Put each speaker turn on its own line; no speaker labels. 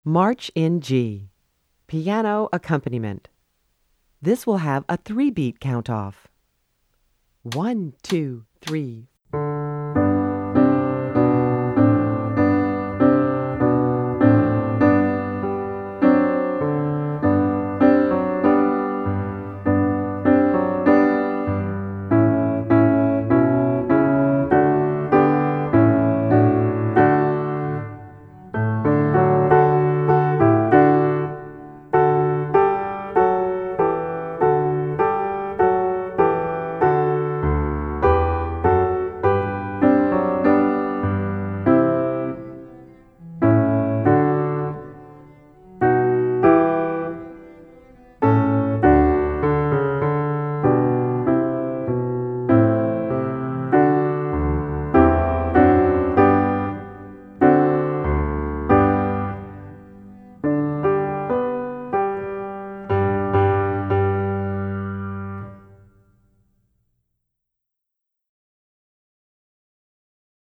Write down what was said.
March in G. Piano accompaniment. This will have a 3-beat count-off. 1, 2, 3,